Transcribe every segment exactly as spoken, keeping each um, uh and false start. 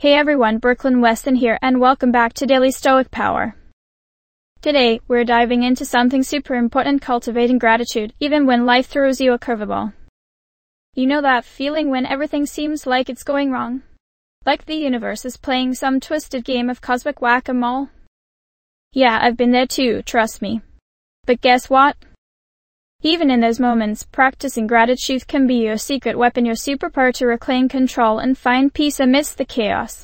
Hey everyone, Brooklyn Weston here, and welcome back to Daily Stoic Power. Today, we're diving into something super important: cultivating gratitude, even when life throws you a curveball. You know that feeling when everything seems like it's going wrong? Like the universe is playing some twisted game of cosmic whack-a-mole? Yeah, I've been there too, trust me. But guess what? Even in those moments, practicing gratitude can be your secret weapon, your superpower to reclaim control and find peace amidst the chaos.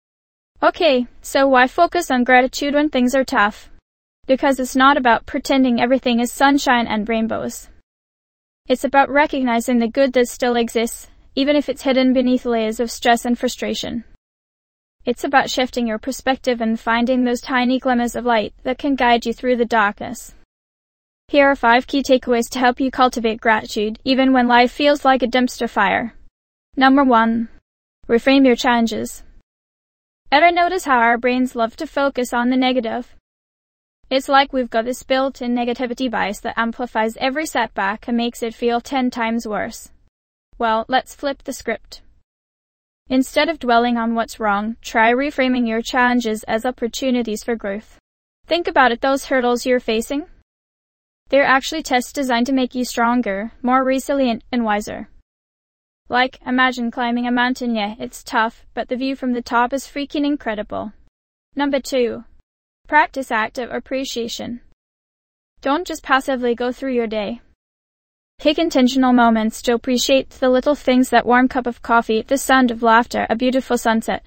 Okay, so why focus on gratitude when things are tough? Because it's not about pretending everything is sunshine and rainbows. It's about recognizing the good that still exists, even if it's hidden beneath layers of stress and frustration. It's about shifting your perspective and finding those tiny glimmers of light that can guide you through the darkness. Here are five key takeaways to help you cultivate gratitude, even when life feels like a dumpster fire. Number one. Reframe your challenges. Ever notice how our brains love to focus on the negative? It's like we've got this built-in negativity bias that amplifies every setback and makes it feel ten times worse. Well, let's flip the script. Instead of dwelling on what's wrong, try reframing your challenges as opportunities for growth. Think about it, those hurdles you're facing. They're actually tests designed to make you stronger, more resilient, and wiser. Like, imagine climbing a mountain. Yeah, it's tough, but the view from the top is freaking incredible. Number two. Practice active appreciation. Don't just passively go through your day. Take intentional moments to appreciate the little things: that warm cup of coffee, the sound of laughter, a beautiful sunset.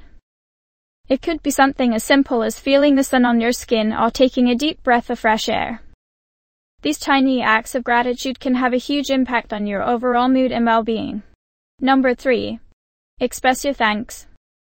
It could be something as simple as feeling the sun on your skin or taking a deep breath of fresh air. These tiny acts of gratitude can have a huge impact on your overall mood and well-being. Number three. Express your thanks.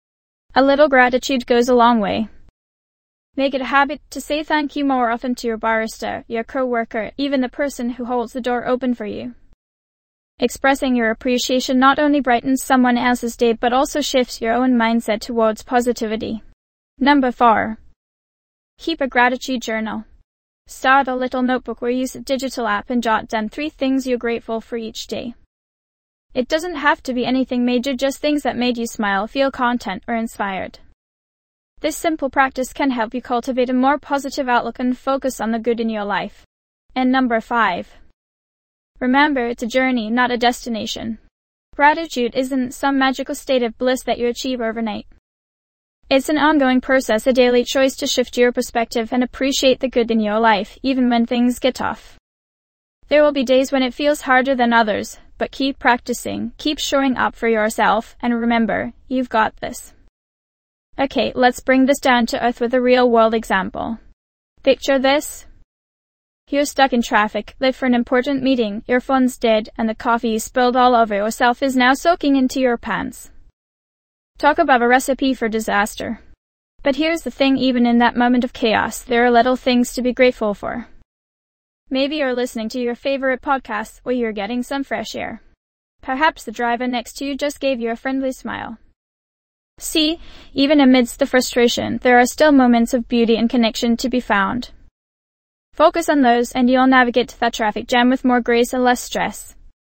A little gratitude goes a long way. Make it a habit to say thank you more often to your barista, your co-worker, even the person who holds the door open for you. Expressing your appreciation not only brightens someone else's day but also shifts your own mindset towards positivity. Number four. Keep a gratitude journal. Start a little notebook or use a digital app and jot down three things you're grateful for each day. It doesn't have to be anything major, just things that made you smile, feel content, or inspired. This simple practice can help you cultivate a more positive outlook and focus on the good in your life. And number five. Remember, it's a journey, not a destination. Gratitude isn't some magical state of bliss that you achieve overnight. It's an ongoing process, a daily choice to shift your perspective and appreciate the good in your life, even when things get tough. There will be days when it feels harder than others, but keep practicing, keep showing up for yourself, and remember, you've got this. Okay, let's bring this down to earth with a real-world example. Picture this. You're stuck in traffic, late for an important meeting, your phone's dead, and the coffee you spilled all over yourself is now soaking into your pants. Talk about a recipe for disaster. But here's the thing, even in that moment of chaos, there are little things to be grateful for. Maybe you're listening to your favorite podcast, or you're getting some fresh air. Perhaps the driver next to you just gave you a friendly smile. See, even amidst the frustration, there are still moments of beauty and connection to be found. Focus on those and you'll navigate that traffic jam with more grace and less stress.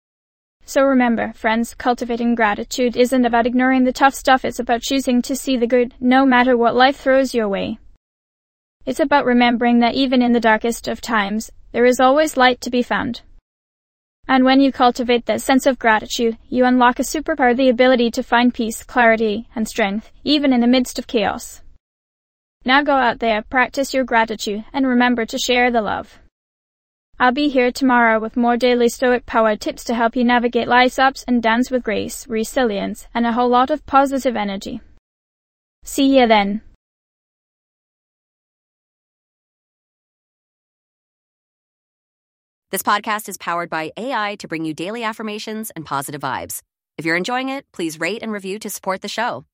So remember, friends, cultivating gratitude isn't about ignoring the tough stuff, it's about choosing to see the good, no matter what life throws your way. It's about remembering that even in the darkest of times, there is always light to be found. And when you cultivate that sense of gratitude, you unlock a superpower: the ability to find peace, clarity, and strength, even in the midst of chaos. Now go out there, practice your gratitude, and remember to share the love. I'll be here tomorrow with more daily Stoic Power tips to help you navigate life's ups and downs with grace, resilience, and a whole lot of positive energy. See you then. This podcast is powered by A I to bring you daily affirmations and positive vibes. If you're enjoying it, please rate and review to support the show.